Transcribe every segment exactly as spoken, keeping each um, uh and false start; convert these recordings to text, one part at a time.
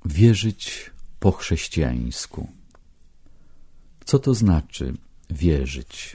wierzyć po chrześcijańsku. Co to znaczy wierzyć?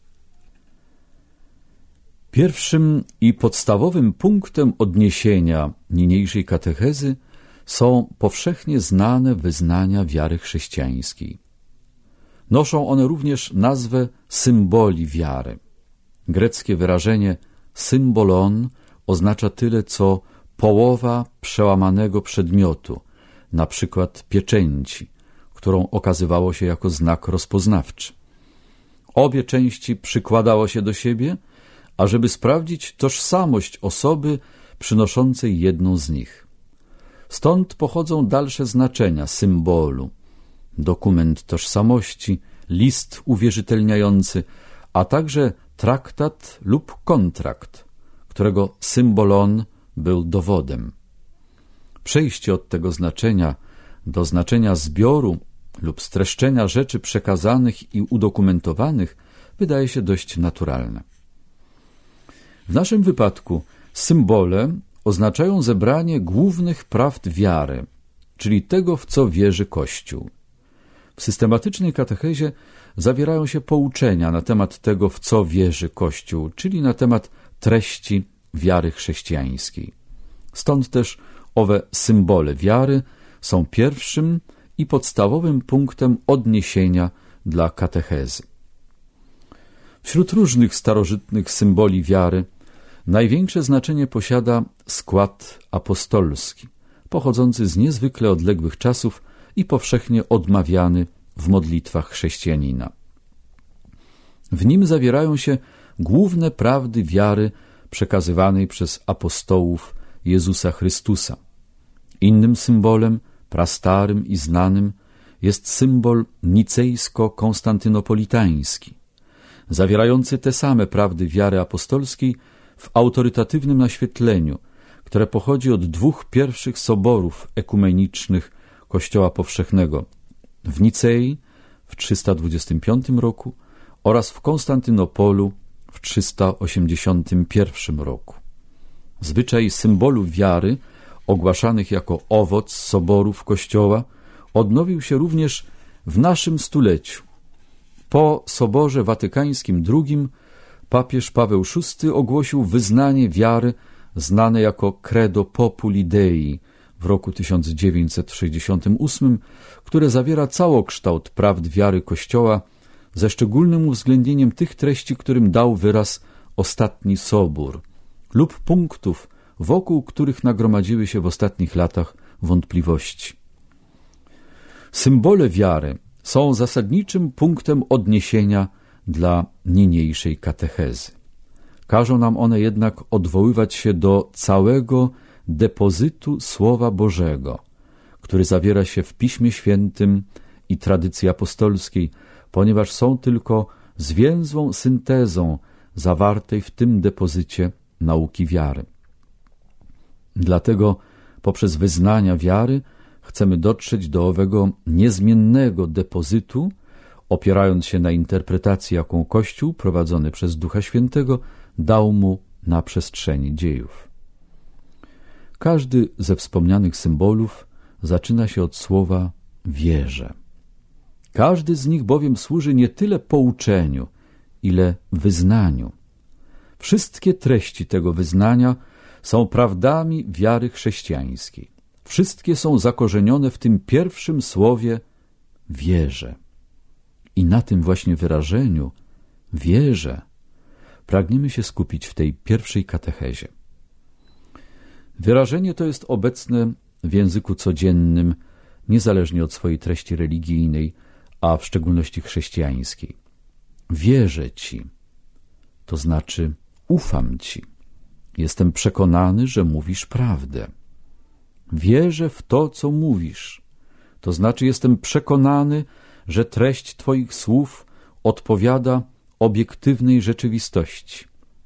Pierwszym i podstawowym punktem odniesienia niniejszej katechezy są powszechnie znane wyznania wiary chrześcijańskiej. Noszą one również nazwę symboli wiary. Greckie wyrażenie symbolon oznacza tyle, co połowa przełamanego przedmiotu, na przykład pieczęci, którą okazywało się jako znak rozpoznawczy. Obie części przykładało się do siebie, ażeby sprawdzić tożsamość osoby przynoszącej jedną z nich. Stąd pochodzą dalsze znaczenia symbolu: dokument tożsamości, list uwierzytelniający, a także traktat lub kontrakt, którego symbolon był dowodem. Przejście od tego znaczenia do znaczenia zbioru lub streszczenia rzeczy przekazanych i udokumentowanych wydaje się dość naturalne. W naszym wypadku symbole oznaczają zebranie głównych prawd wiary, czyli tego, w co wierzy Kościół. W systematycznej katechezie zawierają się pouczenia na temat tego, w co wierzy Kościół, czyli na temat treści wiary chrześcijańskiej. Stąd też owe symbole wiary są pierwszym i podstawowym punktem odniesienia dla katechezy. Wśród różnych starożytnych symboli wiary największe znaczenie posiada skład apostolski, pochodzący z niezwykle odległych czasów i powszechnie odmawiany w modlitwach chrześcijanina. W nim zawierają się główne prawdy wiary przekazywanej przez apostołów Jezusa Chrystusa. Innym symbolem, prastarym i znanym, jest symbol nicejsko-konstantynopolitański, zawierający te same prawdy wiary apostolskiej w autorytatywnym naświetleniu, które pochodzi od dwóch pierwszych soborów ekumenicznych Kościoła Powszechnego w Nicei w trzysta dwudziestym piątym roku oraz w Konstantynopolu w trzysta osiemdziesiątym pierwszym roku. Zwyczaj symbolów wiary, ogłaszanych jako owoc soborów Kościoła, odnowił się również w naszym stuleciu. Po Soborze Watykańskim drugim papież Paweł szósty ogłosił wyznanie wiary znane jako Credo Populi Dei w roku tysiąc dziewięćset sześćdziesiątym ósmym, które zawiera całokształt prawd wiary Kościoła ze szczególnym uwzględnieniem tych treści, którym dał wyraz ostatni Sobór, lub punktów, wokół których nagromadziły się w ostatnich latach wątpliwości. Symbole wiary są zasadniczym punktem odniesienia dla niniejszej katechezy. Każą nam one jednak odwoływać się do całego depozytu Słowa Bożego, który zawiera się w Piśmie Świętym i tradycji apostolskiej, ponieważ są tylko zwięzłą syntezą zawartej w tym depozycie nauki wiary. Dlatego poprzez wyznania wiary chcemy dotrzeć do owego niezmiennego depozytu, opierając się na interpretacji, jaką Kościół prowadzony przez Ducha Świętego dał mu na przestrzeni dziejów. Każdy ze wspomnianych symbolów zaczyna się od słowa wierzę. Każdy z nich bowiem służy nie tyle pouczeniu, ile wyznaniu. Wszystkie treści tego wyznania są prawdami wiary chrześcijańskiej. Wszystkie są zakorzenione w tym pierwszym słowie wierzę. I na tym właśnie wyrażeniu wierzę pragniemy się skupić w tej pierwszej katechezie. Wyrażenie to jest obecne w języku codziennym, niezależnie od swojej treści religijnej, a w szczególności chrześcijańskiej. Wierzę Ci, to znaczy ufam Ci. Jestem przekonany, że mówisz prawdę. Wierzę w to, co mówisz, to znaczy jestem przekonany, że treść Twoich słów odpowiada obiektywnej rzeczywistości.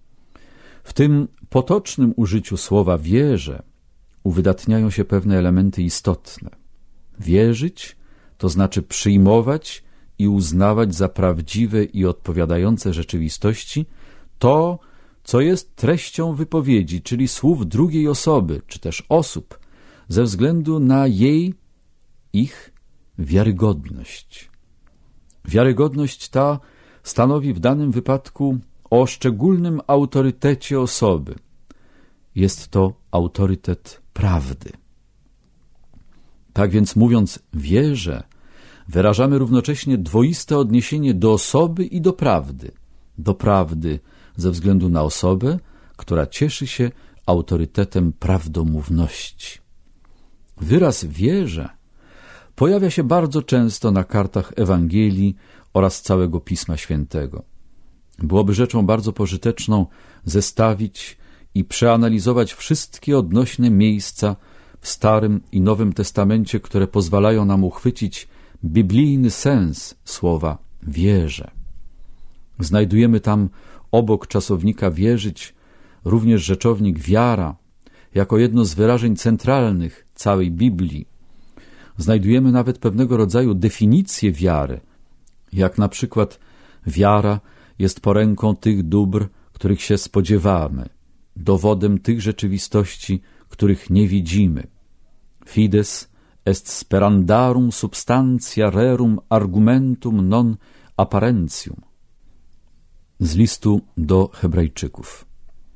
W tym potocznym użyciu słowa wierzę uwydatniają się pewne elementy istotne. Wierzyć to znaczy przyjmować i uznawać za prawdziwe i odpowiadające rzeczywistości to, co jest treścią wypowiedzi, czyli słów drugiej osoby, czy też osób, ze względu na jej ich wiarygodność. Wiarygodność ta stanowi w danym wypadku o szczególnym autorytecie osoby. Jest to autorytet prawdy. Tak więc mówiąc wierzę, wyrażamy równocześnie dwoiste odniesienie do osoby i do prawdy. Do prawdy ze względu na osobę, która cieszy się autorytetem prawdomówności. Wyraz wierzę pojawia się bardzo często na kartach Ewangelii oraz całego Pisma Świętego. Byłoby rzeczą bardzo pożyteczną zestawić i przeanalizować wszystkie odnośne miejsca w Starym i Nowym Testamencie, które pozwalają nam uchwycić biblijny sens słowa wierzę. Znajdujemy tam obok czasownika wierzyć również rzeczownik wiara, jako jedno z wyrażeń centralnych całej Biblii. Znajdujemy nawet pewnego rodzaju definicję wiary, jak na przykład wiara jest poręką tych dóbr, których się spodziewamy, dowodem tych rzeczywistości, których nie widzimy. Fides est sperandarum substantia rerum argumentum non apparentium. Z listu do Hebrajczyków.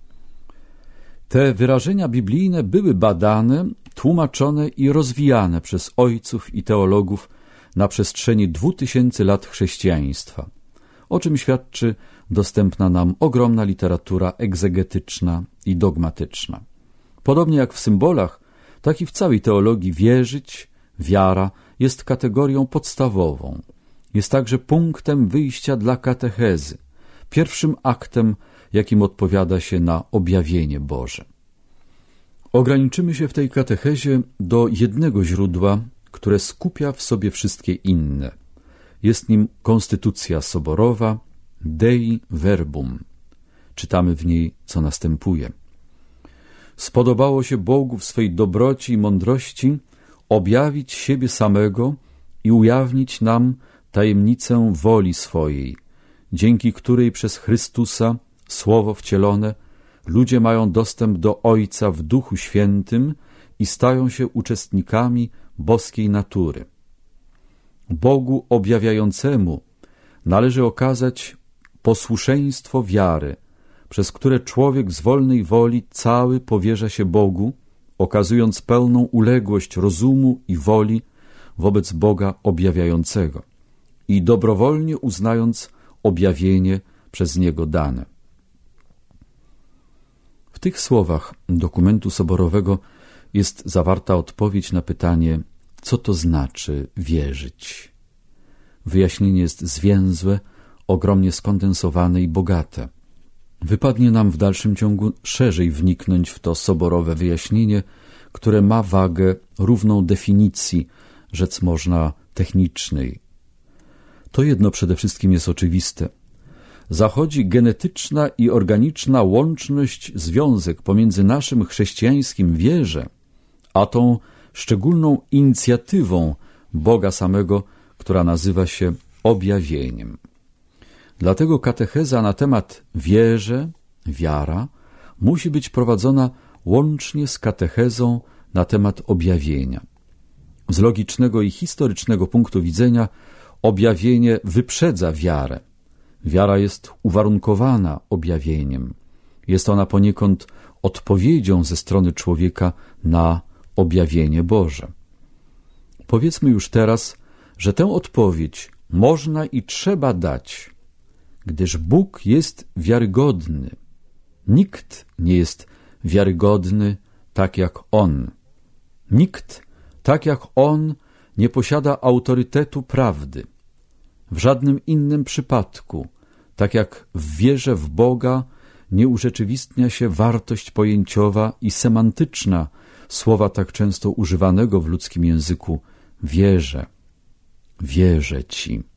Te wyrażenia biblijne były badane, tłumaczone i rozwijane przez ojców i teologów na przestrzeni dwóch tysięcy lat chrześcijaństwa, o czym świadczy dostępna nam ogromna literatura egzegetyczna i dogmatyczna. Podobnie jak w symbolach, tak i w całej teologii wierzyć, wiara jest kategorią podstawową. Jest także punktem wyjścia dla katechezy, pierwszym aktem, jakim odpowiada się na objawienie Boże. Ograniczymy się w tej katechezie do jednego źródła, które skupia w sobie wszystkie inne. Jest nim Konstytucja Soborowa Dei Verbum. Czytamy w niej, co następuje. Spodobało się Bogu w swej dobroci i mądrości objawić siebie samego i ujawnić nam tajemnicę woli swojej, dzięki której przez Chrystusa, Słowo wcielone, ludzie mają dostęp do Ojca w Duchu Świętym i stają się uczestnikami boskiej natury. Bogu objawiającemu należy okazać posłuszeństwo wiary, przez które człowiek z wolnej woli cały powierza się Bogu, okazując pełną uległość rozumu i woli wobec Boga objawiającego i dobrowolnie uznając objawienie przez Niego dane. W tych słowach dokumentu soborowego jest zawarta odpowiedź na pytanie, co to znaczy wierzyć. Wyjaśnienie jest zwięzłe, ogromnie skondensowane i bogate. Wypadnie nam w dalszym ciągu szerzej wniknąć w to soborowe wyjaśnienie, które ma wagę równą definicji, rzec można technicznej. To jedno przede wszystkim jest oczywiste. Zachodzi genetyczna i organiczna łączność, związek pomiędzy naszym chrześcijańskim wierze, a tą szczególną inicjatywą Boga samego, która nazywa się objawieniem. Dlatego katecheza na temat wierze, wiara, musi być prowadzona łącznie z katechezą na temat objawienia. Z logicznego i historycznego punktu widzenia objawienie wyprzedza wiarę. Wiara jest uwarunkowana objawieniem. Jest ona poniekąd odpowiedzią ze strony człowieka na objawienie Boże. Powiedzmy już teraz, że tę odpowiedź można i trzeba dać, gdyż Bóg jest wiarygodny. Nikt nie jest wiarygodny tak jak On. Nikt tak jak On nie posiada autorytetu prawdy. W żadnym innym przypadku, tak jak w wierze w Boga, nie urzeczywistnia się wartość pojęciowa i semantyczna słowa tak często używanego w ludzkim języku wierzę, wierzę Ci.